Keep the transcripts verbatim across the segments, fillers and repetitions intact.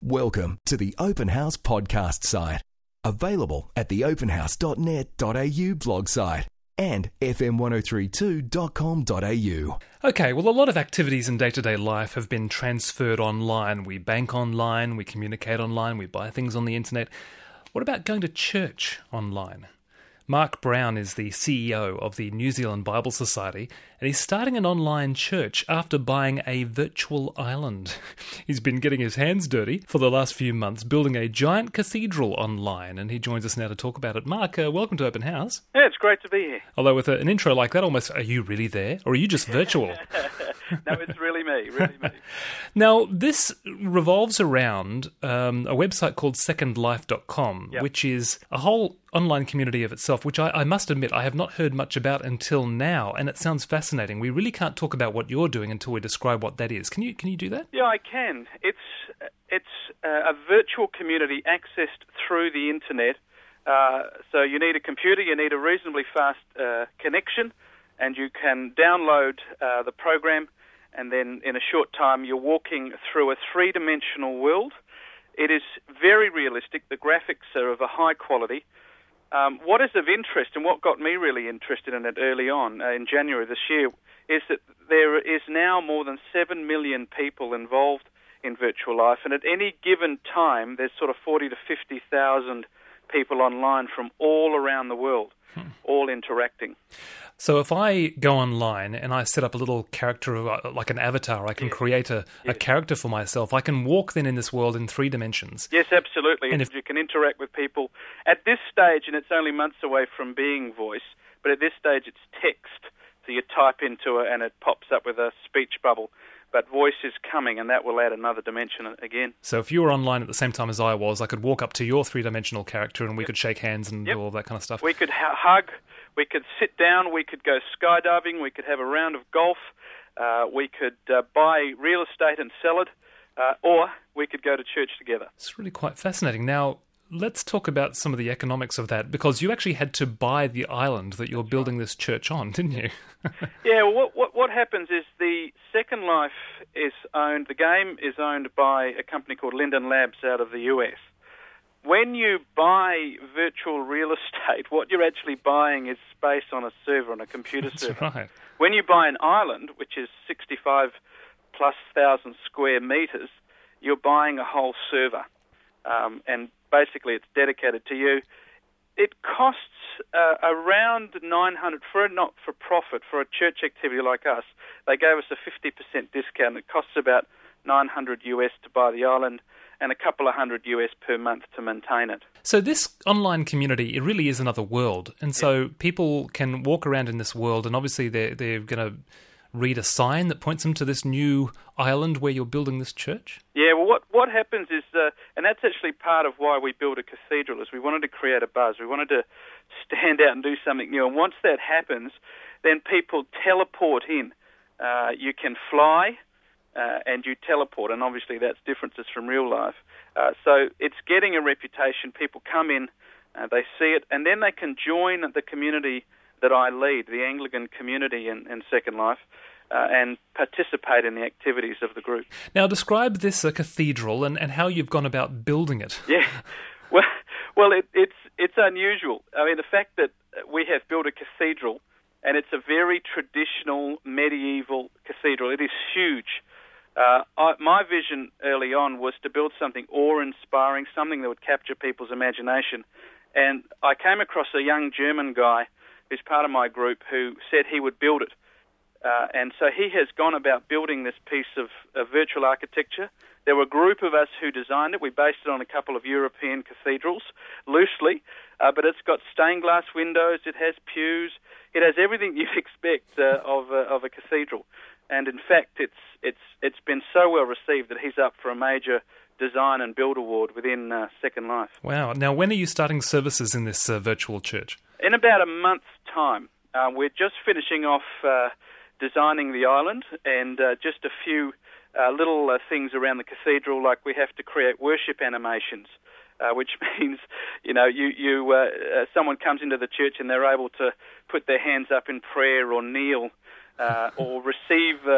Welcome to the Open House podcast site. Available at the open house dot net dot a u blog site and f m one oh three two dot com dot a u. Okay, well, a lot of activities in day-to-day life have been transferred online. We bank online, we communicate online, we buy things on the internet. What about going to church online? Mark Brown is the C E O of the New Zealand Bible Society, and he's starting an online church after buying a virtual island. He's been getting his hands dirty for the last few months, building a giant cathedral online, and he joins us now to talk about it. Mark, uh, welcome to Open House. Yeah, it's great to be here. Although with a, an intro like that, almost, are you really there, or are you just virtual? No, it's really me, really me. Now, this revolves around um, a website called second life dot com, Yep. which is a whole online community of itself, which I, I must admit I have not heard much about until now, and it sounds fascinating. We really can't talk about what you're doing until we describe what that is. Can you can you do that? Yeah, I can. It's it's uh, a virtual community accessed through the internet. Uh, so you need a computer, you need a reasonably fast uh, connection, and you can download uh, the program, and then in a short time you're walking through a three-dimensional world. It is very realistic. The graphics are of a high quality. Um, what is of interest, and what got me really interested in it early on, uh, in January this year, is that there is now more than seven million people involved in virtual life, and at any given time there's sort of forty to fifty thousand people online from all around the world, hmm. all interacting. So if I go online and I set up a little character, like an avatar, I can yes. create a, yes. a character for myself. I can walk then in this world in three dimensions. Yes, absolutely. And if you can interact with people. At this stage, and it's only months away from being voice, but at this stage it's text. So you type into it and it pops up with a speech bubble. But voice is coming, and that will add another dimension again. So if you were online at the same time as I was, I could walk up to your three-dimensional character and we yep. could shake hands and yep. do all that kind of stuff. We could ha- hug, we could sit down, we could go skydiving, we could have a round of golf, uh, we could uh, buy real estate and sell it, uh, or we could go to church together. It's really quite fascinating. Now, let's talk about some of the economics of that, because you actually had to buy the island that you're building this church on, didn't you? Yeah, well, what, what what happens is the Second Life is owned, the game is owned by a company called Linden Labs out of the U S. When you buy virtual real estate, what you're actually buying is space on a server, on a computer That's server. Right. When you buy an island, which is sixty-five plus thousand square meters, you're buying a whole server. Um, and basically it's dedicated to you. It costs uh, around nine hundred dollars for a not-for-profit, for a church activity like us. They gave us a fifty percent discount. It costs about nine hundred U S to buy the island and a couple of hundred U S per month to maintain it. So this online community, it really is another world. And so yeah. people can walk around in this world, and obviously they're, they're going to read a sign that points them to this new island where you're building this church? Yeah, well, what, what happens is, uh, and that's actually part of why we built a cathedral, is we wanted to create a buzz. We wanted to stand out and do something new. And once that happens, then people teleport in. Uh, you can fly uh, and you teleport, and obviously that's differences from real life. Uh, so it's getting a reputation. People come in, uh, they see it, and then they can join the community that I lead, the Anglican community in, in Second Life, uh, and participate in the activities of the group. Now, describe this uh, cathedral and, and how you've gone about building it. Yeah, well, well, it, it's it's unusual. I mean, the fact that we have built a cathedral, and it's a very traditional medieval cathedral. It is huge. Uh, I, my vision early on was to build something awe-inspiring, something that would capture people's imagination. And I came across a young German guy who's part of my group, who said he would build it. Uh, and so he has gone about building this piece of, of virtual architecture. There were a group of us who designed it. We based it on a couple of European cathedrals, loosely, uh, but it's got stained glass windows, it has pews, it has everything you'd expect uh, of, a, of a cathedral. And in fact, it's, it's, it's been so well received that he's up for a major design and build award within uh, Second Life. Wow. Now, when are you starting services in this uh, virtual church? In about a month's time. Uh, we're just finishing off uh, designing the island, and uh, just a few uh, little uh, things around the cathedral, like we have to create worship animations, uh, which means, you know, you, you uh, uh, someone comes into the church and they're able to put their hands up in prayer or kneel uh, or receive uh,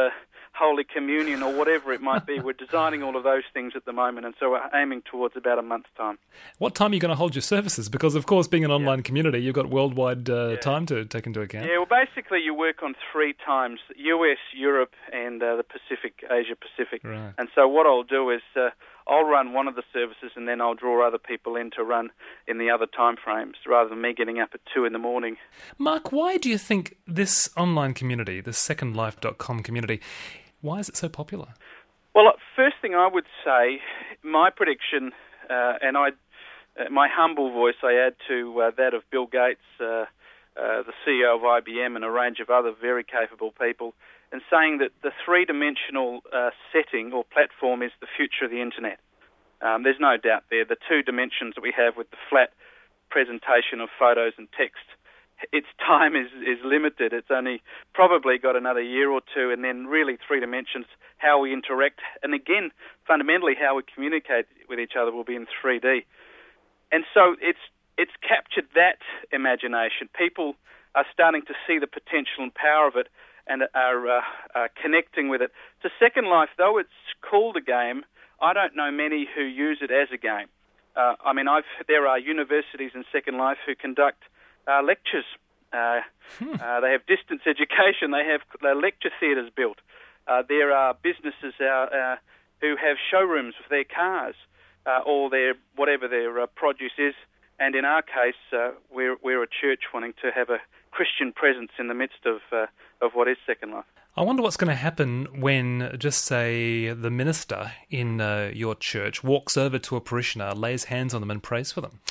Holy Communion or whatever it might be. We're designing all of those things at the moment, and so we're aiming towards about a month's time. What time are you going to hold your services? Because, of course, being an online yeah. community, you've got worldwide uh, yeah. time to take into account. Yeah, well, basically you work on three times, U S, Europe, and uh, the Pacific, Asia-Pacific. Right. And so what I'll do is uh, I'll run one of the services and then I'll draw other people in to run in the other time frames rather than me getting up at two in the morning. Mark, why do you think this online community, this second life dot com community, why is it so popular? Well, first thing I would say, my prediction, uh, and I, uh, my humble voice I add to uh, that of Bill Gates, uh, uh, the C E O of I B M, and a range of other very capable people, and saying that the three-dimensional uh, setting or platform is the future of the internet. Um, there's no doubt there. The two dimensions that we have with the flat presentation of photos and text, its time is, is limited. It's only probably got another year or two, and then really three dimensions, how we interact, and again, fundamentally how we communicate with each other will be in three D. And so it's it's captured that imagination. People are starting to see the potential and power of it and are uh, uh, connecting with it. To Second Life, though it's called a game, I don't know many who use it as a game. Uh, I mean, I've, there are universities in Second Life who conduct uh, lectures. Uh, hmm. uh, they have distance education. They have uh, lecture theatres built. Uh, there are businesses uh, uh, who have showrooms for their cars uh, or their whatever their uh, produce is. And in our case, uh, we're, we're a church wanting to have a Christian presence in the midst of uh, of what is Second Life. I wonder what's going to happen when, just say, the minister in uh, your church walks over to a parishioner, lays hands on them and prays for them.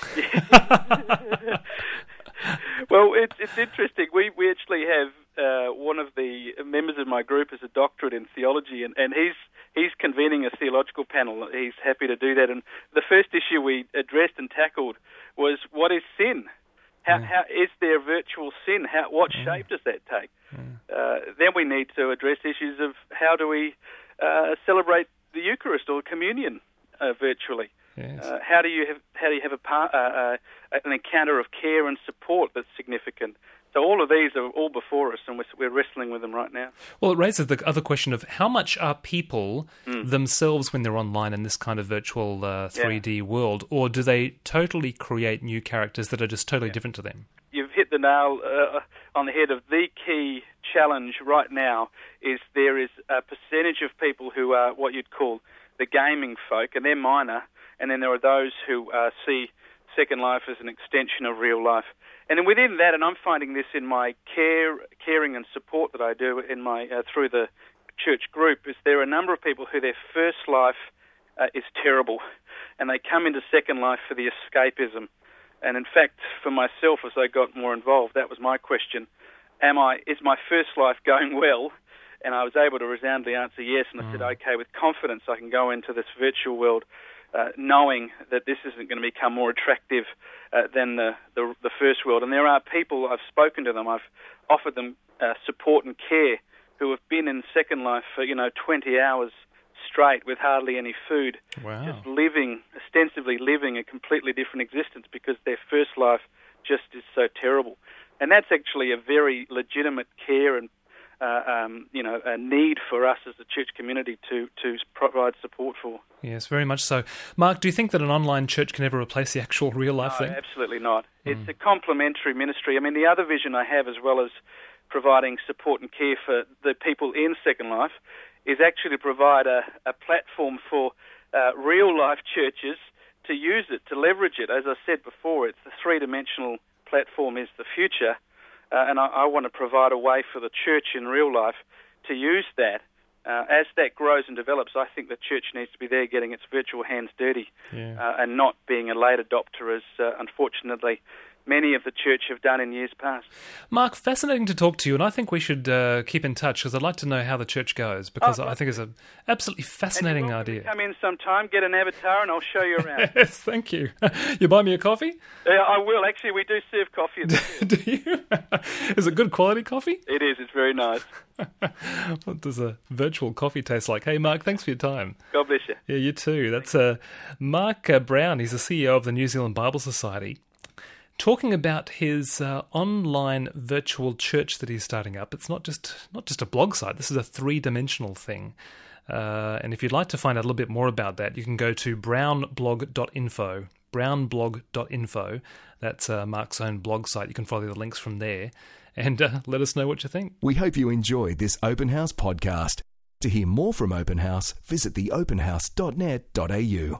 Well, it's it's interesting. We we actually have uh, one of the members of my group is a doctorate in theology, and, and he's he's convening a theological panel. He's happy to do that. And the first issue we addressed and tackled was, what is sin? How, yeah. how is there virtual sin? How, what yeah. shape does that take? Yeah. Uh, then we need to address issues of how do we uh, celebrate the Eucharist or communion uh, virtually? Yes. Uh, how do you have how do you have a par, uh, uh, an encounter of care and support that's significant? So all of these are all before us, and we're, we're wrestling with them right now. Well, it raises the other question of how much are people mm. themselves when they're online in this kind of virtual uh, three D yeah. world, or do they totally create new characters that are just totally yeah. different to them? You've hit the nail uh, on the head of the key challenge right now is there is a percentage of people who are what you'd call the gaming folk, and they're minor, and then there are those who uh, see Second Life as an extension of real life. And then within that, and I'm finding this in my care, caring and support that I do in my uh, through the church group, is there are a number of people who their first life uh, is terrible, and they come into Second Life for the escapism. And in fact, for myself, as I got more involved, that was my question: Am I? Is my first life going well? And I was able to resoundingly answer yes, and I mm. said, okay, with confidence, I can go into this virtual world. Uh, knowing that this isn't going to become more attractive uh, than the, the the first world. And there are people, I've spoken to them, I've offered them uh, support and care who have been in Second Life for, you know, twenty hours straight with hardly any food. Wow. Just living, ostensibly living a completely different existence because their first life just is so terrible. And that's actually a very legitimate care and Uh, um, you know, a need for us as a church community to, to provide support for. Yes, very much so. Mark, do you think that an online church can ever replace the actual real-life no, thing? Absolutely not. Mm. It's a complementary ministry. I mean, the other vision I have, as well as providing support and care for the people in Second Life, is actually to provide a, a platform for uh, real-life churches to use it, to leverage it. As I said before, it's the three-dimensional platform is the future. Uh, and I, I want to provide a way for the church in real life to use that. Uh, as that grows and develops, I think the church needs to be there getting its virtual hands dirty yeah. uh, and not being a late adopter as, uh, unfortunately, many of the church have done in years past. Mark, fascinating to talk to you, and I think we should uh, keep in touch because I'd like to know how the church goes because oh, I think it's an absolutely fascinating and you're idea. Come in sometime, get an avatar, and I'll show you around. Yes, thank you. You buy me a coffee? Yeah, I will. Actually, we do serve coffee. At the Do you? Is it good quality coffee? It is. It's very nice. What does a virtual coffee taste like? Hey, Mark, thanks for your time. God bless you. Yeah, you too. That's uh, Mark uh, Brown. He's the C E O of the New Zealand Bible Society. talking about his uh, online virtual church that he's starting up. It's not just not just a blog site. This is a three-dimensional thing. Uh, and if you'd like to find out a little bit more about that, you can go to brown blog dot info. brown blog dot info. That's uh, Mark's own blog site. You can follow the links from there. And uh, let us know what you think. We hope you enjoyed this Open House podcast. To hear more from Open House, visit the open house dot net dot a u.